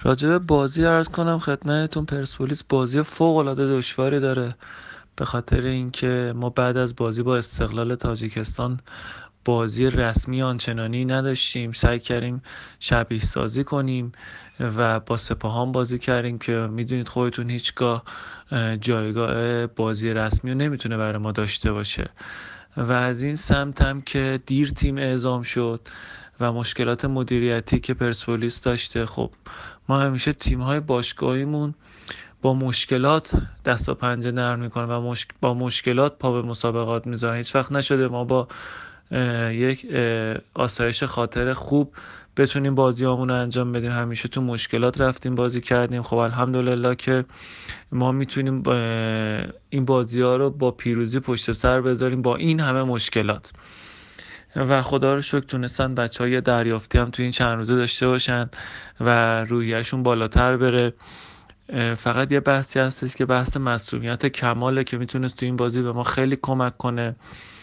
راجع به بازی عرض کنم خدمتتون، پرسپولیس بازی فوق‌العاده دشواری داره، به خاطر اینکه ما بعد از بازی با استقلال تاجیکستان بازی رسمی آنچنانی نداشتیم. سعی کردیم شبیه سازی کنیم و با سپاهان بازی کردیم که میدونید خودتون هیچگاه جایگاه بازی رسمی رو نمیتونه برای ما داشته باشه و از این سمت هم که دیر تیم اعزام شد و مشکلات مدیریتی که پرسپولیس داشته. خب ما همیشه تیم‌های باشگاهیمون با مشکلات دست و پنجه نرم میکنه و با مشکلات پا به مسابقات میذارن. هیچ وقت نشده ما با یک آسایش خاطر خوب بتونیم بازیامون رو انجام بدیم. همیشه تو مشکلات رفتیم بازی کردیم. خب الحمدلله که ما میتونیم این بازی ها رو با پیروزی پشت سر بذاریم با این همه مشکلات و خدا رو شکر تونستن بچه های دریافتی هم تو این چند روزه داشته باشن و روحیه‌شون بالاتر بره. فقط یه بحثی هستش که بحث مسئولیت کماله که میتونست تو این بازی به ما خیلی کمک کنه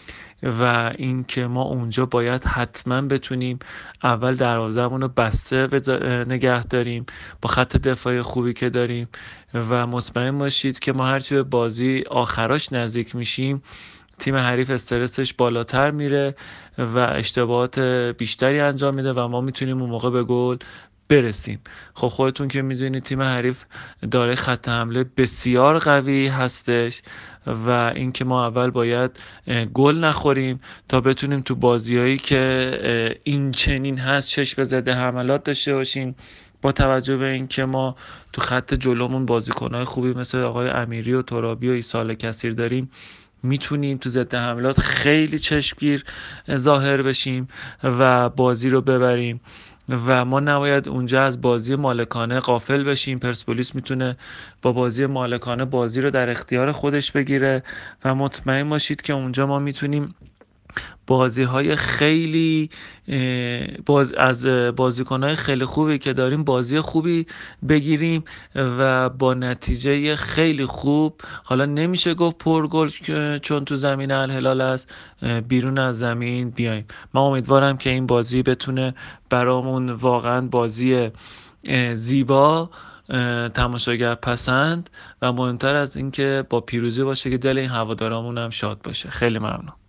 و این که ما اونجا باید حتما بتونیم اول دروازه‌مون رو بسته نگه داریم با خط دفاعی خوبی که داریم و مطمئن باشید که ما هرچی به بازی آخراش نزدیک میشیم تیم حریف استرسش بالاتر میره و اشتباهات بیشتری انجام میده و ما میتونیم اون موقع به گل برسیم. خب خودتون که میدونید تیم حریف داره خط حمله بسیار قوی هستش و اینکه ما اول باید گل نخوریم تا بتونیم تو بازیایی که این چنین هست چشم زده حملات داشته باشیم. با توجه به اینکه ما تو خط جلومون بازیکن‌های خوبی مثل آقای امیری و ترابی و ایسال کثیر داریم، میتونیم تو ضد حملات خیلی چشمگیر ظاهر بشیم و بازی رو ببریم و ما نباید اونجا از بازی مالکانه غافل بشیم. پرسپولیس میتونه با بازی مالکانه بازی رو در اختیار خودش بگیره و مطمئن باشید که اونجا ما میتونیم بازی‌های خیلی از بازیکن‌های خیلی خوبی که داریم بازی خوبی بگیریم و با نتیجه خیلی خوب، حالا نمیشه گفت پرگل چون تو زمین الهلال است، بیرون از زمین بیایم. من امیدوارم که این بازی بتونه برامون واقعا بازی زیبا، تماشاگر پسند و مهمتر از این که با پیروزی باشه که دل این هوادارامون هم شاد باشه. خیلی ممنون.